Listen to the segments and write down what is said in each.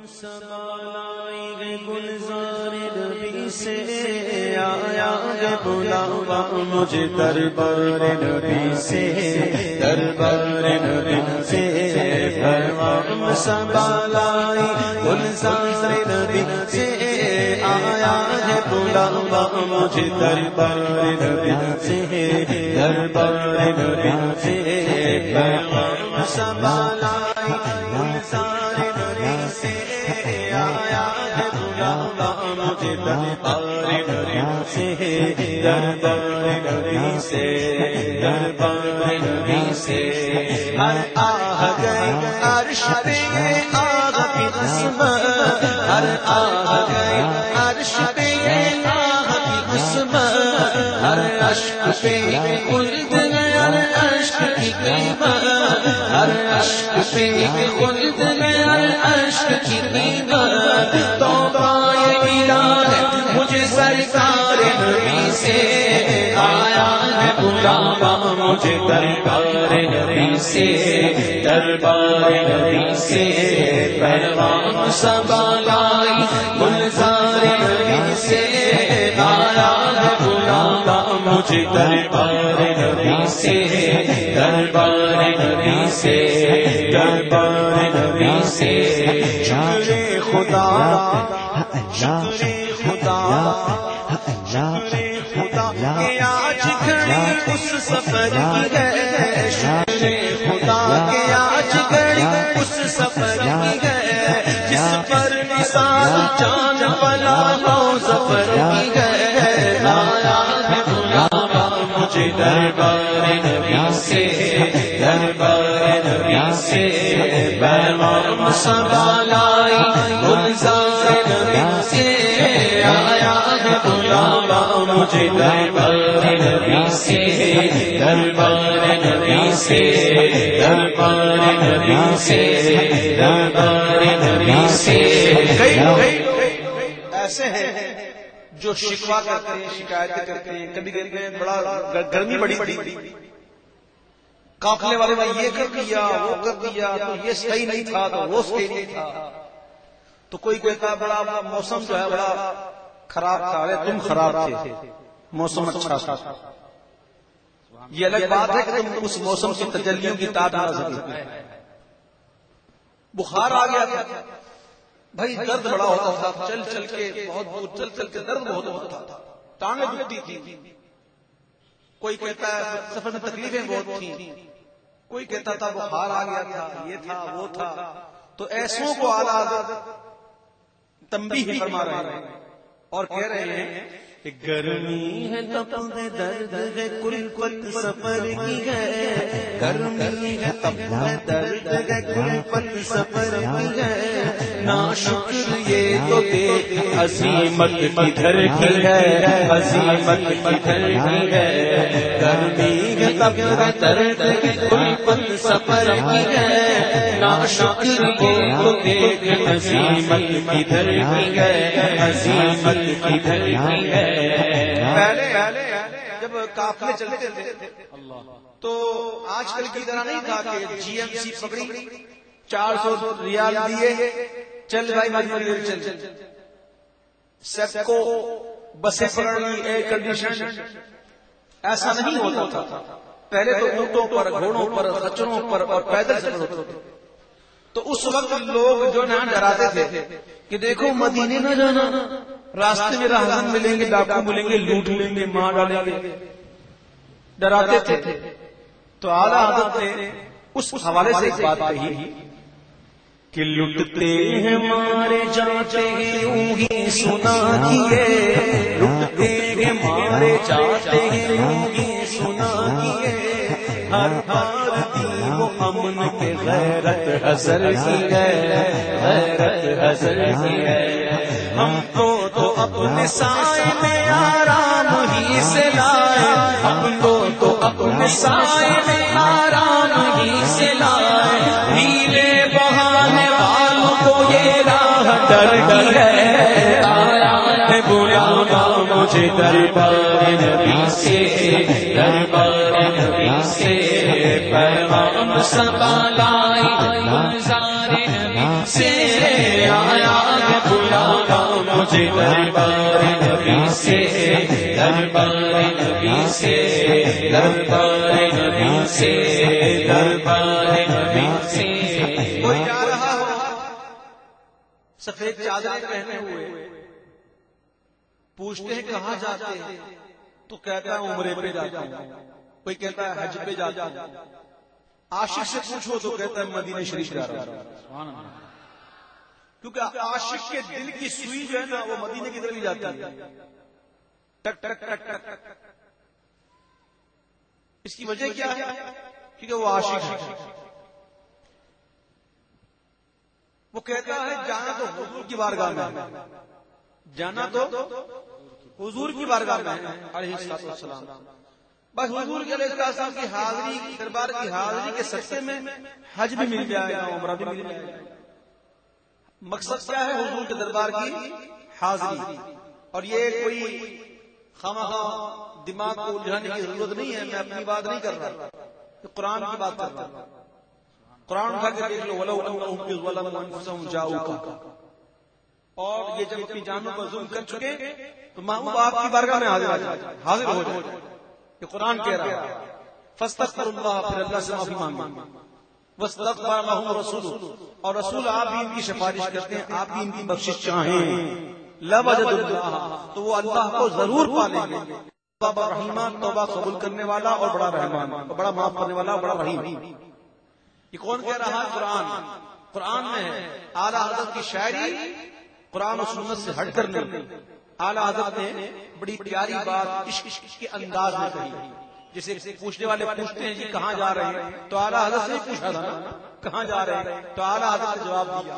سبالائی گے گلزار نبی سے آیا گے بلاوا مجھے دربار نبی سے دربار نبی سے پروان سبالائی گلزار نبی سے آیا ہے بلاوا مجھے دربار نبی سے دربار نبی سے پروان سبالائی گلزار نبی سے آیا ہے بلاوا مجھے دربار نبی سے دربار نبی سے دربار نبی سے ہر آہ گئے عرش پہ آگ کی قسمت ہر آہ گئے عرش پہ آگ کی قسمت ہر اشک پہ خلد گیا اشک کی قیمت ہر اشک پہ خلد گیا اشک کی قیمت توبہ یہ الہ مجھے سرکار نبی سے آیا ہے بلاوا مجھے دربار نبی سے دربار نبی سے پروان سبالائی گلزار نبی سے آیا ہے بلاوا مجھے دربار نبی سے دربار نبی سے دربار نبی سے شکر خدا شکر خدا کہ آج گھڑی اس سفر کی ہے شکر خدا کہ آج گھڑی اس سفر کی ہے جس پر نثار چاند پلا ہو سفر کی ہے آیا ہے بلاوا مجھے دربار نبی سے دربار نبی سے پروان سبالائی گلزار نبی سے آیا ہے بلاوا مجھے دربار نبی سے دربار نبی سے دربار نبی سے دربار نبی سے ایسے ہیں جو شکوہ کرتے ہیں شکایتیں کرتے ہیں کبھی کہتے ہیں بڑا گرمی بڑی بڑی قافلے والے نے یہ کر دیا وہ کر دیا تو یہ صحیح نہیں تھا تو وہ صحیح نہیں تھا تو کوئی کہتا بڑا موسم جو ہے بڑا خراب تھا ارے تم خراب تھے موسم اچھا تھا یہ الگ بات ہے کہ تم اس موسم کی تجلیوں کی تعداد نہ سکتے بخار آ گیا تھا بھائی درد بڑا ہوتا تھا چل چل کے بہت دور چل چل کے درد بہت ہوتا تھا ٹانگیں دکھتی تھی کوئی کہتا ہے سفر میں تکلیفیں بہت تھیں کوئی کہتا تھا بخار آ گیا تھا یہ تھا وہ تھا تو ایسوں کو اعلیٰ تنبیہ فرما رہے ہیں اور کہہ رہے ہیں کہ گرمی ہے تپ ہے درد ہے کل کل سفر کی ہے گرمی ہے تپ ہے درد ہے کل کل سفر کی ہے ناشکر یہ تو دیکھ عظیمت کدھر کی ہے عظیمت کدھر کی ہے گرمی ہے تپ ہے درد ہے کل کل سفر کی ہے ناشکر یہ تو دیکھ عظیمت کدھر کی ہے عظیمت کدھر کی ہے پہلے جب قافلے چلتے تھے تو آج کل کی طرح نہیں تھا کہ جی ایم سی پکڑی 400 ریال دیے چل بھائی مجبوری چل سب کو بسیں پکڑ لی ایئر کنڈیشن ایسا نہیں ہوتا تھا پہلے تو اونٹوں پر گھوڑوں پر خچروں پر اور پیدل سفر ہوتے تھے تو اس وقت لوگ جو نا ڈراتے تھے کہ دیکھو مدینے نہ جانا راستے میں راہزن ملیں گے ڈاکو ملیں گے لوٹ لیں گے مار ڈالیں گے ڈراتے تھے تو اعلیٰ حضرت نے اس حوالے سے ایک بات کہی کہ لٹتے ہیں مارے جاتے ہیں یوں ہی سنا کیے لٹتے ہیں مارے جاتے ہیں یوں ہی سنا کیے ہر بار دی وہ امن پہ غیرت حضر کی ہے غیرت حضر کی ہے ہم تو اپنے سائے میں آرام ہی سے لائے ہم تو اپنے سائے میں آرام ہی سے لائے نیلے بہانے والوں کو یہ راہ ڈر ڈر ہے آیا ہے بلاوا مجھے دربار نبی سے دربار نبی سے پروان سبالائی گلزار نبی سے آیا مجھے دربار نبی سے، دربار نبی سے، دربار نبی سے، دربار نبی سے. کوئی جا رہا ہو سفید چادر پہنے ہوئے، پوچھتے ہیں کہاں جاتے ہیں تو کہتا ہے عمرے پہ جاتا ہوں، کوئی کہتا ہے حج پہ جاتا ہوں. عاشق سے پوچھو تو کہتا ہے مدینہ شریف جا رہا ہوں. کیونکہ عاشق کے دل کی سوئی جو ہے نا وہ مدینے کی طرف ہی جاتی ہے. ٹک ٹک ٹک ٹک. اس کی وجہ کیا ہے؟ کیونکہ وہ عاشق ہے. وہ کہتا ہے جانا تو حضور کی بارگاہ میں، جانا تو حضور کی بارگاہ میں علیہ السلام. بس حضور کے علیہ السلام کی حاضری، دربار کی حاضری کے صدقے میں حج بھی مل جائے گا، عمرہ بھی مل جائے گا. مقصد کیا ہے؟ حضور کے دربار کی حاضری. اور یہ کوئی خواہاں دماغ کو الجھانے کی ضرورت نہیں ہے. میں اپنی بات نہیں کر رہا، قرآن کی بات کر رہا ہوں. قرآن اٹھا کے دیکھ لو، وَلَوْ أَنَّهُمْ إِذْ ظَلَمُوا أَنفُسَهُمْ جَاءُوكَ. اور یہ جب اپنی جانوں پر ظلم کر چکے تو محبوب آپ کی بارگاہ میں حاضر ہو جائے. یہ قرآن کہہ رہا ہے فاستغفروا اللہ، پھر اللہ سے معافی مانگو. واستغفر لهم الرسول، اور رسول آپ بھی ان کی سفارش کرتے ہیں، آپ بھی ان کی بخشش چاہیں. لوجدوا اللہ، تو وہ اللہ کو ضرور پالیں گے. توبہ رحیمہ، توبہ قبول کرنے والا اور بڑا رحمان، بڑا معاف کرنے والا اور بڑا رحیم. یہ کون کہہ رہا ہے؟ قرآن. قرآن میں ہے. اعلیٰ حضرت کی شاعری قرآن و سنت سے ہٹ کر نہیں. اعلیٰ حضرت نے بڑی پیاری بات عشق کے انداز میں کہی. جسے پوچھنے والے پوچھتے ہیں جی کہاں جا رہے ہیں، تو اعلیٰ حضرت سے پوچھا تھا نا کہاں جا رہے ہیں، تو اعلیٰ حضرت نے جواب دیا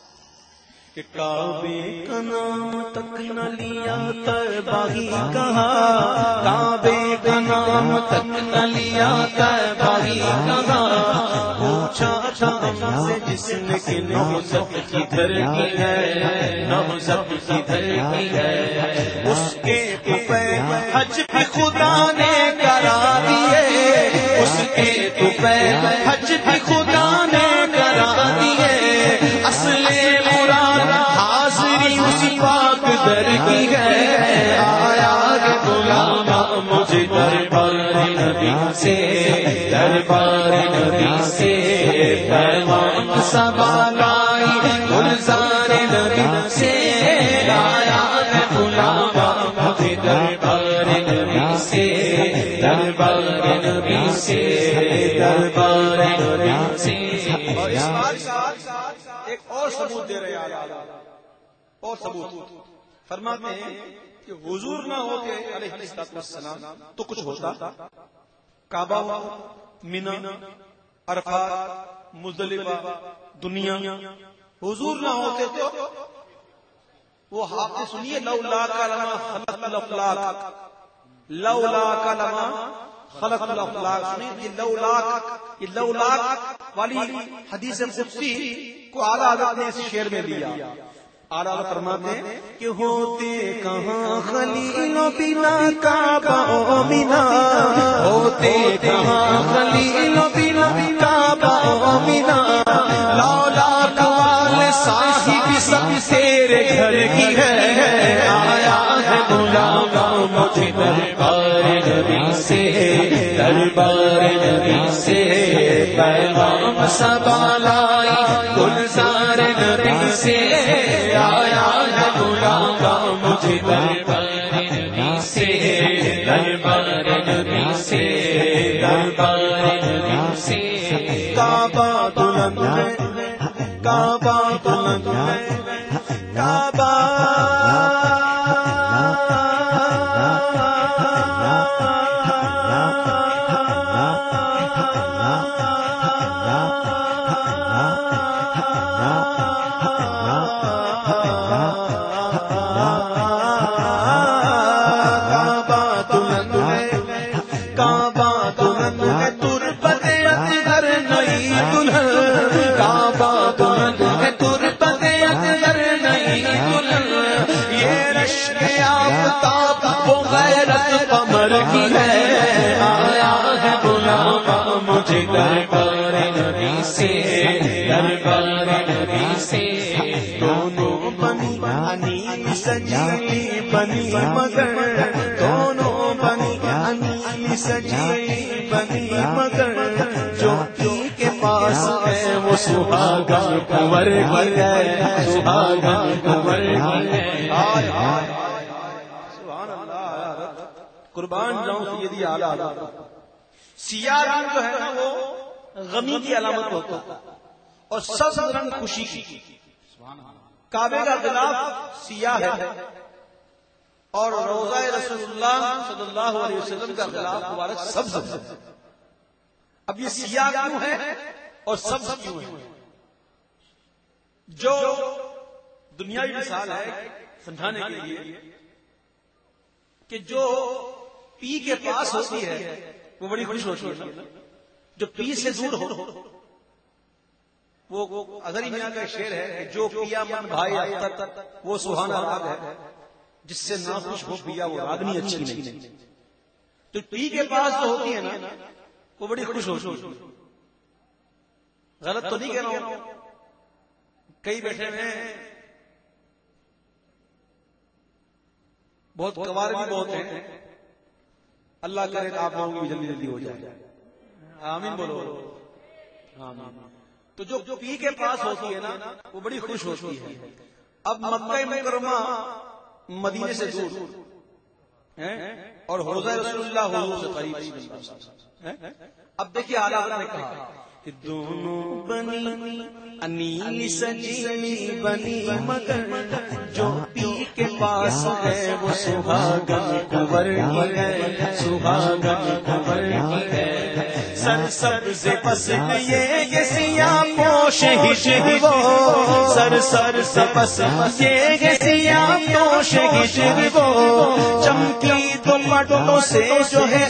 کہ کعبے کا نام تک نہ لیا طیبہ ہی کہا، کعبے کا نام تک نہ لیا طیبہ ہی کہا. پوچھا تھا ہم سے جس نے کہ نوزب کدھر کی ہے، نوزب کدھر کی ہے. اس کے پہ حج بھی خدا نے کرا دیے، اس کے پہ حج بھی خدا نے کرا دیے. اصل مراد حاضری اسی پاک در کی ہے. آیا کہ غلام مجھے دربار نبی سے، دربار نبی سے پیغام صبا لائی گلزار نبی سے. آیا کہ غلام مجھے دربار نبی سے، دربار نبی سے، دربار نبی سے. اور اس بات کا ایک اور ثبوت دے رہے ہیں. اور ثبوت فرماتے ہیں کہ حضور نہ ہوتے علیہ السلام تو کچھ ہوتا. کعبہ، مینا، عرفات، مزدلفہ، دنیا. حضور نہ ہوتے تو وہ حافظ سنیے لولا کلمہ خلق الافلاق، لولا کلمہ خلق الافلاق. سنیے یہ لولاک والی حدیث قدسی کو اعلیٰ حضرت نے اس شعر میں دیا. اعلیٰ حضرت فرماتے ہیں کہ ہوتے کہاں خلیل و بنا کعبہ و مینا، ہوتے کہاں خلیل و بنا کعبہ و مینا. لولا کمال صاحب سب تیرے گھر کی ہے. آیا ہے غلام مجھے دربار نبی سے، دربار نبی سے پیغام صبا لائی گلزار نبی سے. آیا ہے غلام مجھے دربار نبی سے، دربار نبی سے، دربار نبی سے. کعبہ بلند ہے، کعبہ بلند ہے، کعبہ کی ہے. آیا ہے غلام مجھے دربار نبی سے، دربار نبی سے. سجیلی بنی مگر دونوں بنی انیل سجیلی بنی مگر جو پی کے پاس ہے وہ سہاگا کنور کی ہے سہاگا کنور کی ہے سبحان اللہ قربان جاؤں سیدی اعلیٰ سیاہ رنگ جو ہے نا وہ غمی کی علامت ہوتا ہے اور سبز رنگ خوشی کی کعبے کا غلاف سیاہ ہے اور روضہ رسول اللہ صلی اللہ علیہ وسلم کا غلاف مبارک سبز ہے اب یہ سیاہ کیوں ہے اور سبز کیوں ہے جو دنیاوی مثال ہے سمجھانے کے لیے کہ جو پی کے پاس ہوتی ہے وہ بڑی خوش ہوتی ہے جو پی سے دور ہو وہ اظہری میاں کا شعر ہے کہ جو پیا من بھائی اختر وہ سہانا راگ ہے جس سے نہ خوش ہو پیا وہ راگنی اچھی نہیں تو پی کے پاس جو ہوتی ہے نا وہ بڑی خوش ہوتی ہے غلط تو نہیں کہہ رہا ہوں کئی بیٹھے ہیں بہت گوار بھی بہت ہیں اللہ کرے آپ لوگوں کی جلدی جلدی ہو جائے آمین بولو آمین تو جو پی کے پاس ہوتی ہے نا وہ بڑی خوش ہوتی ہے اب مکہ مکرمہ مدینے سے دور اور حوضہ رسول اللہ حضور سے قریب اب دیکھیے اعلیٰ نے کہا کہ دونوں بنی انیل سجیلی بنی مگر جو پی کے پاس ہے وہ سہاگن کنور کی ہے سہاگن کنور کی ہے سر سبز پس یہ سیاہ پوش ہجر وہ سر سبز پس یہ سیاہ پوش ہجر وہ چمکی دوپٹوں سے جو ہے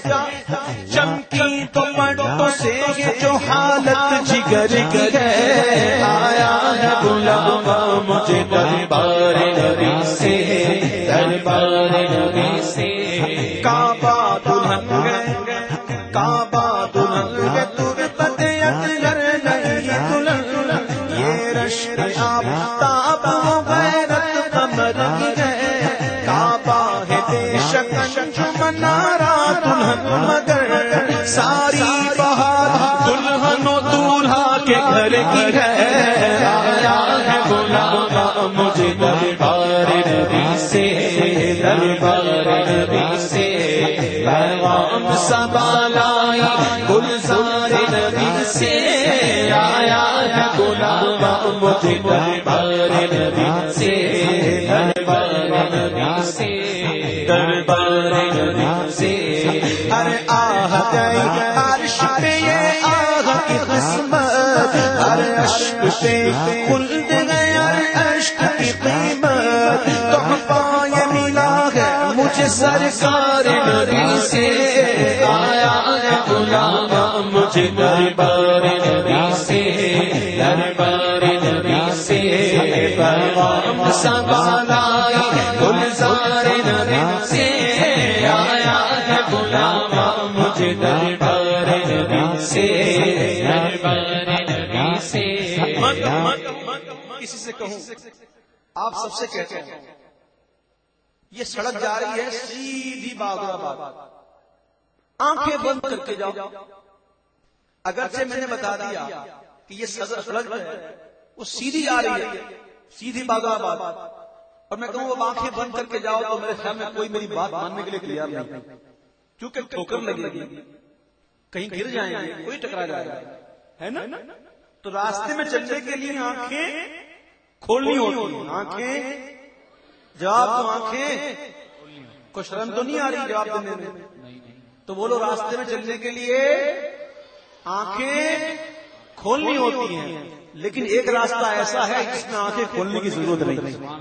چمکی دوپٹوں سے یہ جو حالت جگر کی ہے آیا ہے بلاوا مجھے دربار نبی سے دربار نبی سے کعبہ دلہن گئے کعبہ دلہن گئے تربت اکثر نہیں دلہن یہ رشک آفتاب و غیرت قمر کی ہے کعبہ ہے بے شک منارہ دلہن مگر ساری کے گھر کی ہے آیا ہے بلاوا مجھے دربار نبی سے دربار نبی سے پیغام صبا لائی گلزار نبی سے آیا ہے بلاوا مجھے دربار نبی سے دربار نبی سے دربار نبی سے ارے آہ گئی عرش پہ یہ آہ کی قسمت ہر عشق سے خلد گیا عشق کی قیمت تحفہ یہ ملا ہے مجھے سرکار نبی سے آیا ہے بلاوا مجھے دربار نبی سے دربار نبی سے پیغام صبا لائی گلزار نبی سے آیا ہے بلاوا مجھے دربار نبی سے کسی سے کہوں آپ سب سے کہتے ہیں یہ سڑک جا رہی ہے سیدھی باغرآباد آنکھیں بند کر کے جاؤ اگرچہ میں نے بتا دیا کہ یہ سڑک ہے وہ سیدھی آ رہی ہے سیدھی باغرآباد اور میں کہوں وہ آنکھیں بند کر کے جاؤ تو میرے خیال میں کوئی میری بات ماننے کے لیے تیار نہیں کیونکہ ٹھوکر لگے گی کہیں گر جائیں گے کوئی ٹکرا جائے گا ہے نا تو راستے میں چلنے کے لیے آنکھیں کھولنی ہوتی آنکھیں جواب تو آنکھیں کو شرم تو نہیں آ رہی جواب دینے میں تو بولو راستے میں چلنے کے لیے آنکھیں کھولنی ہوتی ہیں لیکن ایک راستہ ایسا ہے جس میں آنکھیں کھولنے کی ضرورت نہیں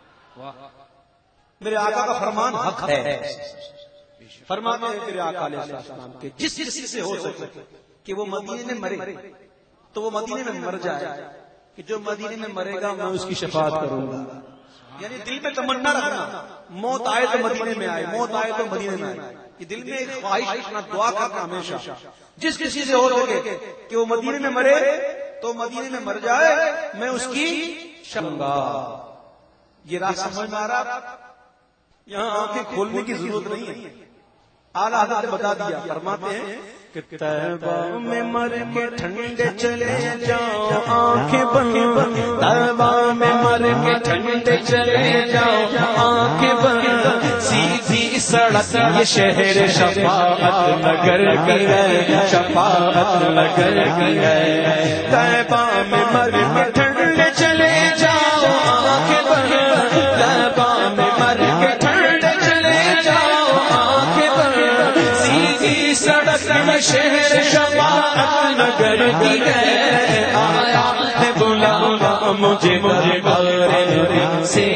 میرے آقا کا فرمان حق ہے فرماتے ہیں میرے آقا علیہ السلام کے جس کسی سے ہو سکے کہ وہ مدینے میں مرے تو وہ مدینے میں مر جائے کہ جو مدینے میں مرے گا میں اس کی شفاعت کروں گا یعنی دل میں تمنا رکھنا موت آئے تو مدینے میں آئے موت آئے تو مدینے میں آئے یہ دل میں ایک خواہش رکھنا دعا کرنا ہمیشہ جس کسی سے ہو سکے کہ وہ مدینے میں مرے تو مدینے میں مر جائے میں اس کی شفاعت یہ راز سمجھ میں آ رہا؟ یہاں آنکھیں کھولنے کی ضرورت نہیں ہے، اعلیٰ حضرت نے بتا دیا، فرماتے ہیں کہ طیبہ میں مر کے ٹھنڈے چلے جاؤ آنکھیں بند، طیبہ میں مر کے ٹھنڈے چلے جاؤ آنکھیں بند، سیدھی سڑک یہ شہر شفاعت نگر کی ہے، شفاعت نگر کی ہے، طیبہ میں مر کے ٹھنڈے چلے جاؤ آنکھیں بند، طیبہ میں مر کے ٹھنڈے چلے جاؤ آنکھیں بند، سیدھی سڑک میں شہر شفاعت نگر کی ہے، آیا ہے بلاوا مجھے دربار نبی سے،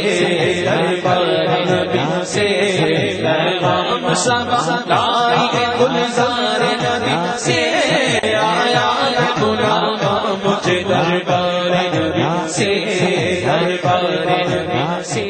دربار نبی سے، پیغام سب لائی ہے گلزار نبی سے، آیا ہے بلاوا مجھے دربار نبی سے، دربار نبی سے۔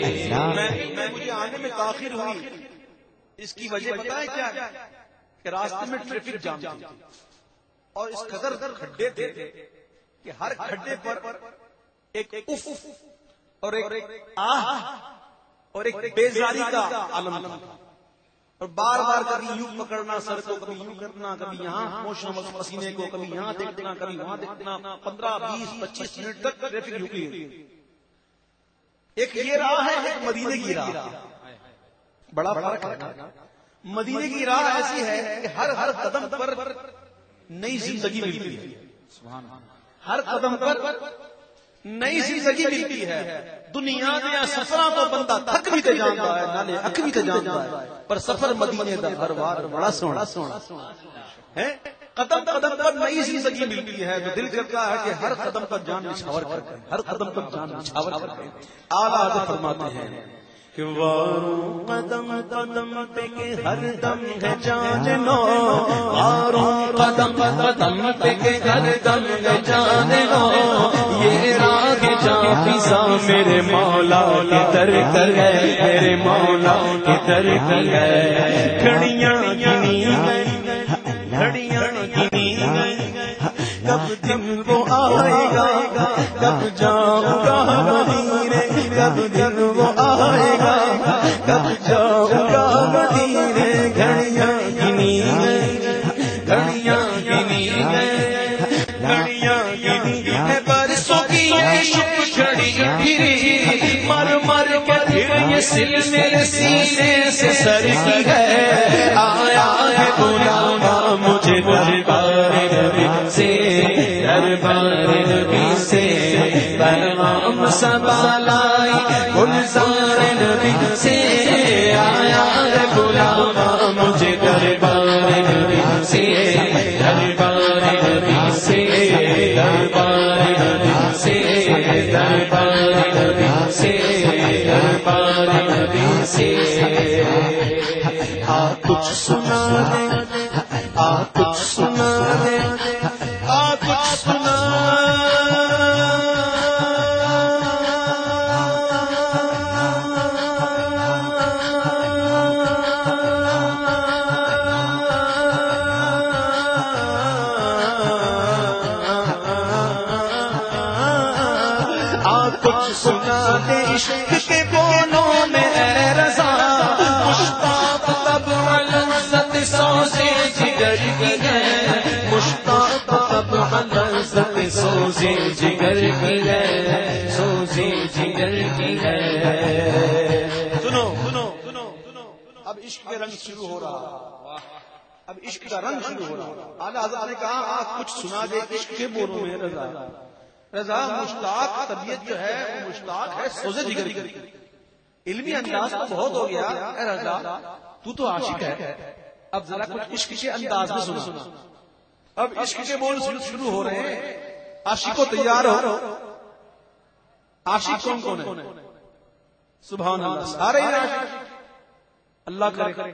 مجھے آنے میں تاخیر ہوئی، اس کی وجہ پتہ ہے کیا؟ کہ راستے میں ٹریفک جام تھی اور اس قدر کھڈے تھے کہ ہر کھڈے پر ایک اف اور ایک آہ اور ایک بیزاری کا عالم تھا، اور بار بار کبھی یوں پکڑنا سر کو، کبھی یوں کرنا، کبھی یہاں پہنچنا پسینے کو، کبھی یہاں دیکھنا، کبھی وہاں دیکھنا، 15 20 25 منٹ تک ٹریفک رکی ہوئی۔ ایک یہ راہ ہے، ایک مدینے کی راہ، بڑا فرق ہے۔ مدینے کی راہ ایسی ہے کہ ہر قدم پر نئی زندگی ملتی ہے، ہر قدم پر نئی زندگی ملتی ہے۔ دنیا دیا سفراں تو بندہ تھک بھی تے جاندا ہے، نالے اک بھی تے جاندا ہے، پر سفر مدینے دا ہر وار بڑا سونا ہے۔ قدم قدم پر نئی زندگی ملتی ہے، تو دل کرتا ہے کہ ہر قدم پر جان نچھاور کر کے، ہر قدم پر جان نچھاور کر کے۔ اعلیٰ حضرت فرماتے ہیں کہ واروں قدم قدم پہ کہ ہر دم ہے جان نو، واروں قدم قدم پہ کہ ہر دم ہے جان نو، یہ راہ جان فضا میرے مولا کے در کی ہے، میرے مولا کے در کی ہے، گھڑیاں گنی گئی، گھڑیاں گنی گئی، کب دن وہ آئے گا، کب جاؤں گا مدینے، کب دن وہ آئے گا، کب جاؤں گا مدینے، گھڑیاں گنی گئی، گھڑیاں گنی گئی، گھڑیاں گنی گئی، برسوں کی یہ شب گھڑی پھری، مر مر کے پھر یہ سل میرے سینے سے سر کی ہے، آیا ہے بلاوا مجھے دربار نبی سے، دربار نبی سے، پیغام سبا لائی گلزار نبی سے، آیا ہے بلاوا مجھے دربار نبی سے، دربار نبی سے، دربار نبی سے، دربار نبی سے، دربار نبی سے۔ آ کچھ سنا دے، آ کچھ سنا دے، آ کچھ سنا کچھ سنا دے عشق کے بولوں میں اے رضا، مشتاق تب لذت سوزے جگر کی ہے، مشتاق تب لذت سوزے جگر کی ہے، سوزے جگر کی ہے۔ سنو سنو سنو، اب عشق کے رنگ شروع ہو رہا، اب عشق کا رنگ شروع ہو رہا۔ اعلیٰ حضرت نے کہا آپ کچھ سنا دے عشق کے بولوں میں رضا، رضا مشتاق طبیعت جو ہے وہ مشتاق ہے سوزے جگر کی۔ علمی انداز تو بہت ہو گیا، اے رضا تو عاشق ہے، اب ذرا کچھ عشق کے انداز میں سنا۔ اب عشق کے بول شروع ہو رہے ہیں، عاشقوں تیار ہو۔ عاشق کون کون ہے؟ سبحان اللہ، سارے ہی عاشق۔ اللہ کرے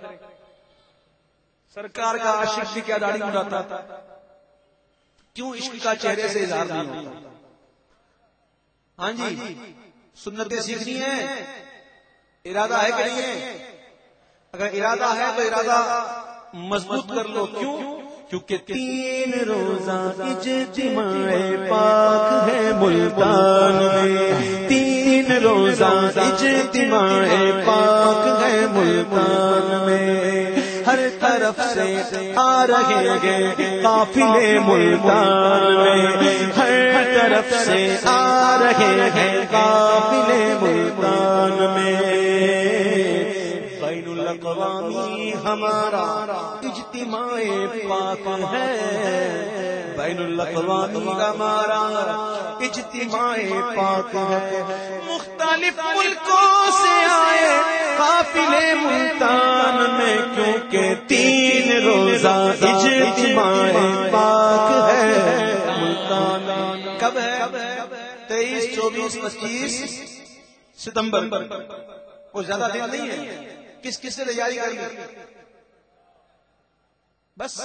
سرکار کا عاشق بھی کیا داڑھی اڑاتا تھا، کیوں عشق کا چہرے سے اظہار نہیں ہوتا؟ ہاں جی، سنتیں سیکھنی ہے، ارادہ ہے کہ نہیں ہے؟ اگر ارادہ ہے تو ارادہ مضبوط کر لو۔ کیوں؟ کیونکہ 3 روزہ اجتماع پاک ہے ملتان میں، 3 روزہ اجتماع پاک ہے ملتان میں، ہر طرف سے آ رہے ہیں قافلے ملتان میں، ہر طرف سے آ رہے ہیں قافلے ملتان میں۔ بین الاقوامی ہمارا اجتماع پاک ہے، بین الاقوامی ہمارا اجتماع پاک ہے، مختلف ملکوں سے آئے قافلے ملتان میں، کیونکہ 3 روزہ اجتماع پاک ہے ملتان۔ کب ہے؟ 23، 24، 25 ستمبر، کوئی زیادہ دن نہیں ہے۔ کس کس سے تیاری کر لی؟ بس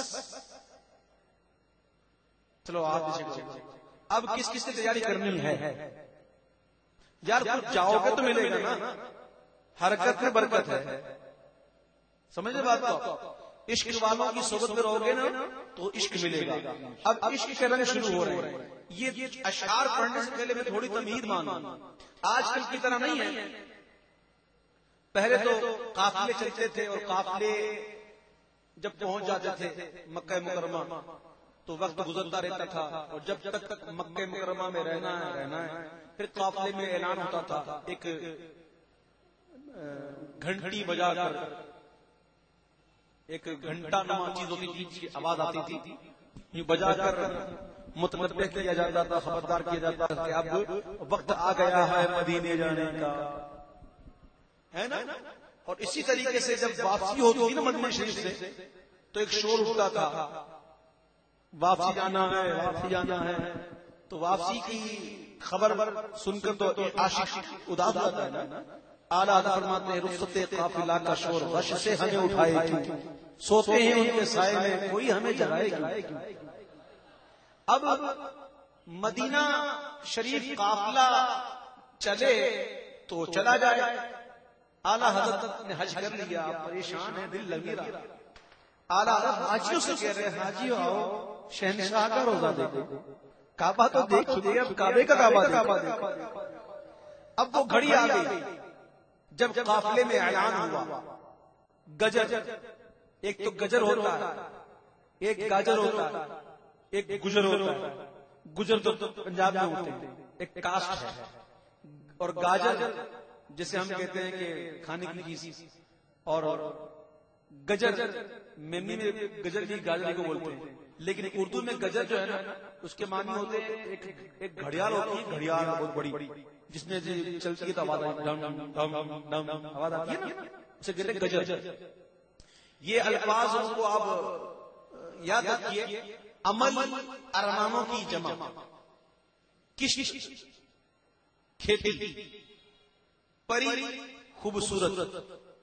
چلو آپ اب کس کس سے تیاری کرنی ہے؟ یار کچھ جاؤ گے تو ملے گا نا، حرکت میں برکت ہے، سمجھے بات کو؟ عشق والوں کی صحبت میں رہو گے نا تو عشق ملے گا۔ اب عشق کے رنگ شروع ہو رہے ہیں۔ یہ اشعار پڑھنے سے پہلے میں تھوڑی تمہید مانوں، آج کل کی طرح نہیں ہے۔ پہلے تو قافلے چلتے تھے، اور قافلے جب پہنچ جاتے تھے مکہ مکرمہ تو وقت گزرتا رہتا تھا، اور جب تک مکہ مکرمہ میں رہنا ہے پھر قافلے میں اعلان ہوتا تھا، ایک گھنٹی بجا کر، ایک گھنٹا نما چیز ہوتی تھی جس کی آواز آتی تھی، یہ بجا کر متنبہ کیا جاتا تھا، خبردار کیا جاتا تھا کہ اب وقت آ گیا ہے مدینے جانے کا، ہے نا؟ اور اسی طریقے سے جب واپسی ہوتی تھی نا مدینہ شریف سے تو ایک شور اٹھتا تھا، واپسی جانا ہے، واپسی جانا ہے۔ تو واپسی کی خبر سن کر تو عاشق اداس ہوتا ہے نا۔ اعلیٰ حضرت فرماتے ہیں رخصت قافلہ کا شور غش سے ہمیں اٹھائے کیوں، سوتے ہیں ان کے سائے میں کوئی ہمیں جگائے کیوں۔ اب مدینہ شریف قافلہ چلے تو چلا جائے، اعلیٰ حضرت نے حج کر لیا، پریشان ہے، دل لگی رہا۔ اعلیٰ حضرت حاجیوں سے کہہ رہے ہیں حاجیوں آؤ شہنشاہ کا روزہ دیکھو، کعبہ تو دیکھ چکے، اب کعبے کا کعبہ دیکھو۔ اب وہ گھڑی آ گئی جب قافلے میں اعلان ہوا، گجر، ایک تو گجر ہوتا ہے، ایک گاجر ہوتا ہے، ایک گجر ہوتا ہے۔ گجر تو پنجاب میں ہوتے ہیں، ایک کاسٹ ہے، اور گاجر جسے ہم کہتے ہیں کہ کھانے کی چیز، اور گجر میمی میں گجر کی گاجر کو بولتے ہیں، لیکن اردو میں گجر جو ہے نا اس کے معنی ہوتے ہیں ایک گھڑیال ہوتی ہے، گھڑیال بہت بڑی جس میں چلتی ہے تو آواز آتی ہے نا، اسے کہتے ہیں گجر۔ یہ الفاظ کو آپ یاد رکھیے، عمل ارمانوں کی جمع، کش کھیتی، پری خوبصورت،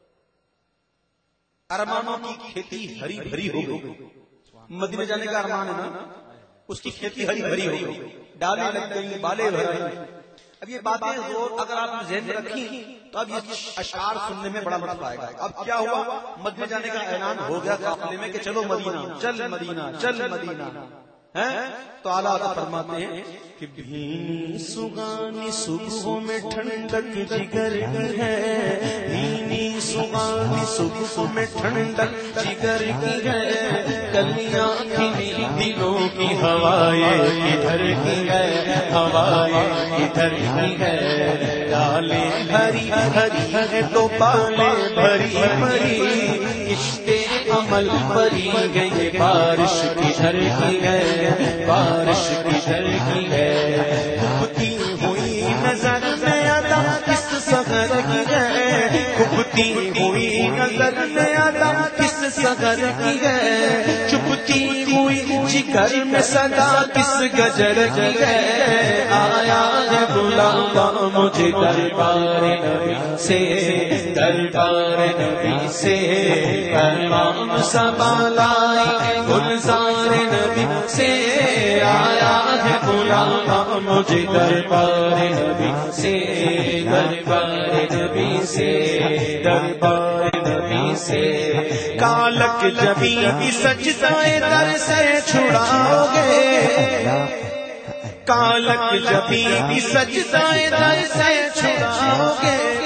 ارمانوں کی کھیتی ہری بھری ہو گئی۔ مدینے جانے کا ارمان ہے نا، اس کی کھیتی ہری بھری ہو گئی، ڈالیں لگ گئی، بالیں بھر گئی۔ اب یہ باتیں اگر آپ نے ذہن میں رکھی تو اب یہ اشعار سننے میں بڑا لطف آئے گا۔ اب کیا ہوا، مدینے جانے کا اعلان ہو گیا قافلے میں کہ چلو مدینہ، چل مدینہ، چل مدینہ، تو اعلیٰ حضرت فرماتے ہیں کہ بھینی سگانی صبح میں ٹھنڈک جگر کی ہے، بھینی سگانی صبح میں ٹھنڈک جگر کی ہے، کلیاں کھلی دلوں کی ہوائیں کدھر کی ہے، ہوائیں کدھر کی ہے، ڈالیں ہری ہری ہے تو بالیں بھری بھری، عشق عمل بری گئی بارش کدھر کی ہے، بارش کدھر کی ہے، ڈوبتی ہوئی نظر میں ادا کس سحر کی ہے، ڈوبتی ہوئی نظر میں ادا کس سحر کی ہے، چپتی ہوئی جگر میں صدا کس گجر کی ہے، آیا ہے بلاوا مجھے دربار نبی سے، دربار نبی سے، پیغام سنبھالائی گلزار نبی سے، آیا ہے بلاوا مجھے دربار نبی سے، دربار نبی سے، دربار نبی سے، کالک جبی کی سجدائے در سے چھڑاؤ گے، کالک جبی کی سجدائے در سے چھڑاؤ گے،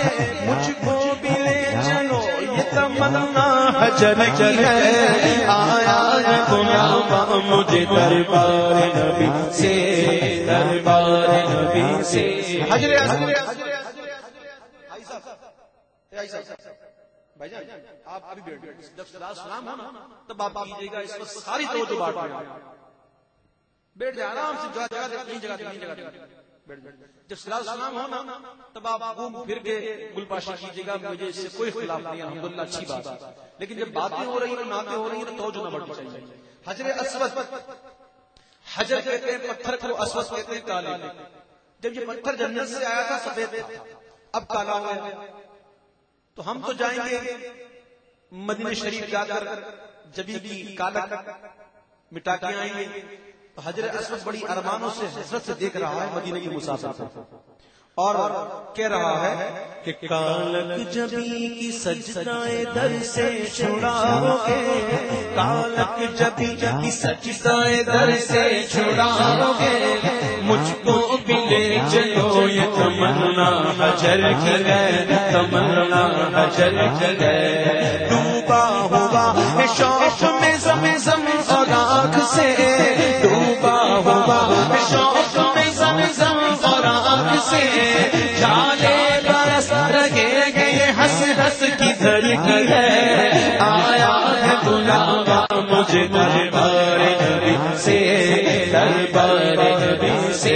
حجر کی ہے، آیا ہے غلام مجھے دربار نبی سے، دربار نبی سے۔ حجر بھائی جان آپ ابھی بیٹھ جائیں، جب سلام ہو نا تب آپ کیجیے گا، اس وقت ساری توجہ بانٹ لیں، بیٹھ جائیں آرام سے، جگہ بیٹھ جائیں۔ جب سلام ہو نا تب آپ گھوم پھر کے گل پاشی کیجیے گا، مجھے اس سے کوئی اختلاف نہیں، الحمدللہ اچھی بات ہے، لیکن جب باتیں ہو رہی ہیں نعتیں ہو رہی ہیں تو توجہ نہ بڑھنی چاہیے۔ حجر اسود، حجر کہتے ہیں پتھر کو، اسود کہتے ہیں کالے۔ جب یہ پتھر جنت سے آیا تھا سفید تھا، اب کالا ہوا ہے، تو ہم تو جائیں گے مدینہ شریف جا کر جبی کی کالا مٹا کے آئیں گے، تو حجر اسود بڑی ارمانوں سے حسرت سے دیکھ رہا ہے مدینہ کی مسافر کو، اور کہہ رہا ہے کہ کالک جبی کی سجدائے در سے چھڑاؤ گے، کالک جبی کی سجدائے در سے چھڑاؤ گے، مجھ کو بھی لے چلو، یہ تمنا حجر کی ہے، تمنا حجر کی ہے۔ ڈوبا ہوا ہے شوق میں زمزم اور آنکھ سے، ڈوبا ہوا ہے شوق میں زمزم اور آنکھ سے، جالے برس رہے گے یہ ہنس ہنس کی دھڑکی ہے، آیا ہے غلام مجھے دربار نبی سے، دربار نبی سے۔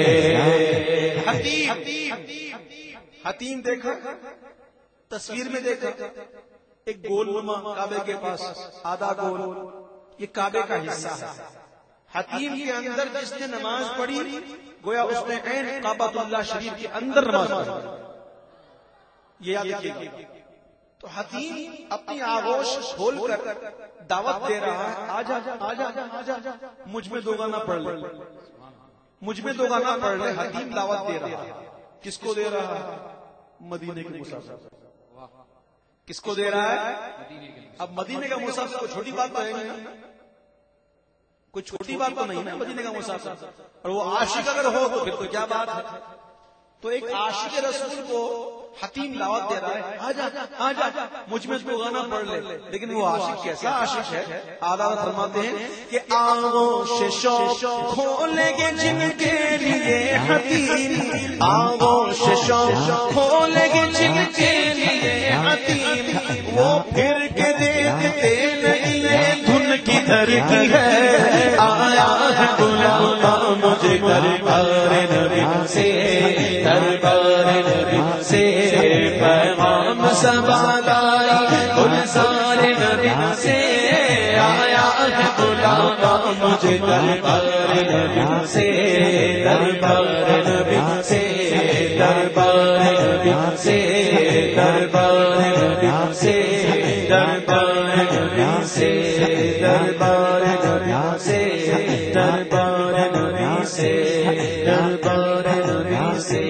حتیم دیکھا، تصویر میں دیکھا ایک گول نما کعبے کے پاس، آدھا گول، یہ کعبے کا حصہ ہے۔ حتیم کے اندر جس نے نماز پڑھی گویا اس نے عین کعبۃ اللہ شریف کے اندر نماز پڑھی، یہ یاد رکھیے۔ تو حتیم اپنی آغوش کھول کر دعوت دے رہا ہے، آجا آجا آجا مجھ میں دو گانا پڑھ لے، مجھ میں دو گانا پڑھ لے۔ حتیم دعوت دے رہا ہے، کس کو دے رہا ہے؟ مدینے کے مسافر۔ کس کو دے رہا ہے؟ اب مدینے کا مسافر کوئی چھوٹی بات تو ہے نہیں، کوئی چھوٹی بات تو نہیں نا مدینے کا مسافر، اور وہ عاشق اگر ہو تو پھر تو کیا بات ہے۔ تو ایک عاشق رسول کو حتیم دعوت دے رہا ہے، آجا آجا مجھ میں تو گانا پڑھ لے، لیکن وہ عاشق کیسا عاشق ہے؟ اعلیٰ فرماتے ہیں کہ آغوش شوق کھولیں گے جن کے لیے حتیم، آغوش شوق کھولیں گے جن کے لیے حتیم، وہ پھر کے دیکھتے نہیں دھن کی دھڑکی ہے، آیا ہے غلام مجھے دربار نبی سے، دربار نبی سے پیغام سنبھالائی، گلزار نبی سے آیا ہے غلام مجھے دربار نبی سے، دربار نبی سے، دربار نبی سے، دربار نبی سے، دربار نبی سے، دربار نبی سے، دربار نبی سے، دربار نبی سے۔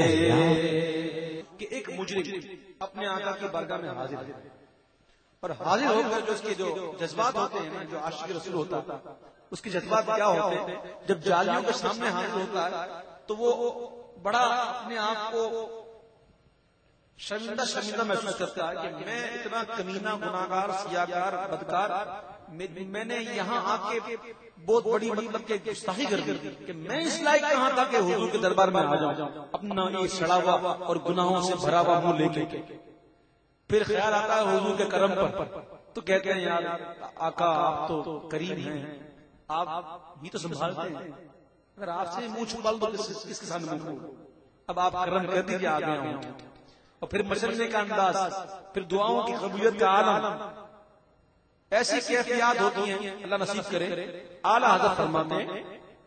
کہ ایک مجرم اپنے آقا کی بارگاہ میں حاضر ہے، اور حاضر ہو کر جو اس کے جو جذبات ہوتے ہیں نا، جو عاشق رسول ہوتا ہے اس کے جذبات کیا ہوتے ہیں؟ جب جالیوں کے سامنے حاضر ہوتا ہے تو وہ بڑا اپنے آپ کو شرمندہ شرمندہ محسوس کرتا ہے کہ میں اتنا کمینہ، گناہگار، سیاہکار، بدکار، میں نے یہاں آ کے بہت بڑی مطلب کہ گستاخی کر دی کہ میں اس لائق کہاں تھا کہ حضور کے دربار میں آ جاؤں اپنا یہ سڑا ہوا اور گناہوں سے بھرا ہوا منہ لے کے۔ پھر خیال آتا ہے حضور کے کرم پر، تو کہتے ہیں یار آقا آپ تو کریم ہیں، آپ ہی تو سنبھالتے ہیں، اگر آپ سے منہ چھپا دو کس کے سامنے منہ کھولوں؟ اب آپ کرم کر دیجیے، آ گیا ہوں۔ اور پھر مشرنے کا انداز، پھر دعاؤں کی قبولیت کا عالم، ایسی کیفیات ہوتی ہیں، اللہ نصیب کرے۔ اعلیٰ حضرت فرماتے ہیں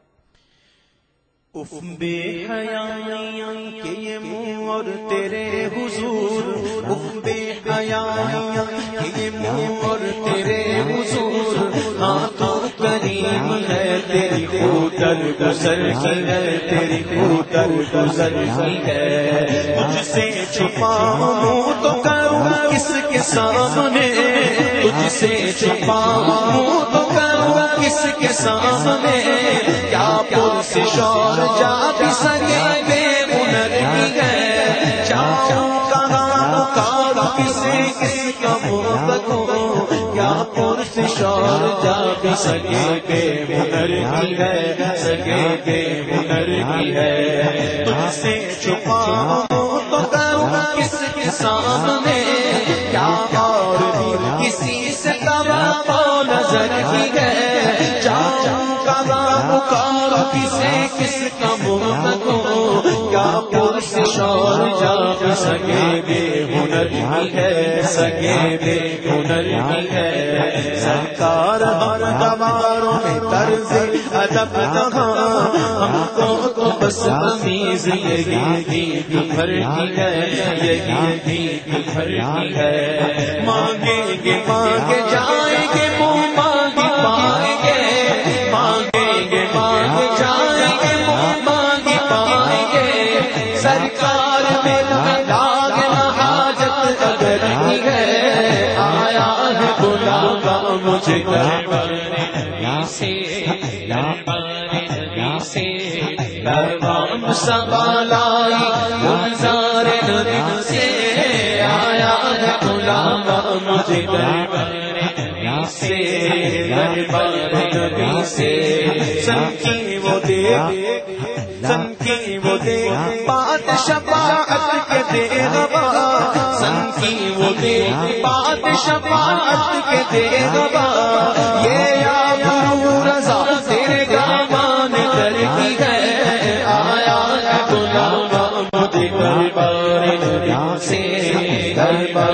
اف بے حیائی کہ یہ منہ اور تیرے حضور، اف بے حیائی کہ یہ منہ اور تیرے حضور، ہاں تو کریم ہے تیری خود گزر کی ہے، تیری خود گزر کی ہے، مجھ سے چھپاؤں منہ تو کروں کس کے سامنے، تجھ سے چھپاؤں منہ تو کروں کس کے سامنے، کیا پرس شور جا بھی سکے بے ہنر کی ہے، جاؤں کہاں پکاروں کسے کس کا منہ تکوں، سگے بے ہنر کی ہے، سگے بے ہنر کی ہے. تجھ سے چھپاؤں تو کروں کس کے سامنے، کیا اور بھی کسی سے توقع نظر کی ہے. جاؤں کہاں پکار کسے کس کا منہ کو، کیا پرس شور جا سگے بے ہنر کی ہے، سگے بے ہنر کی ہے. سرکار ہر گواروں میں طرز ادب کہاں، ہم کو تو بس تمیز یہی بھر کی ہے، یہی بھر کی ہے. مانگیں گے مانگے جائیں گے، منہ مانگی پائیں گے. مانگیں گے مانگے جائیں گے، منہ مانگی پائیں گے. سرکار میں داغ نہ حاجت اگر کی ہے، آیا ہے بلاوا مجھے دربار نبی سے، دربار نبی سے. دربار سنبھالائی گلزار نبی سے، آیا ہے بلاوا مجھے دربار نبی سے، دربار نبی سے. سن کی وہ دیکھ، سن کی وہ دیکھ بات شفاعت کے دے گوا. سن کی وہ دیکھ بات شفاعت کے دے گوا. یہ یا رضا تیرے گامان در کی ہے، آیا ہے بلاوا مجھے دربار نبی سے، دربار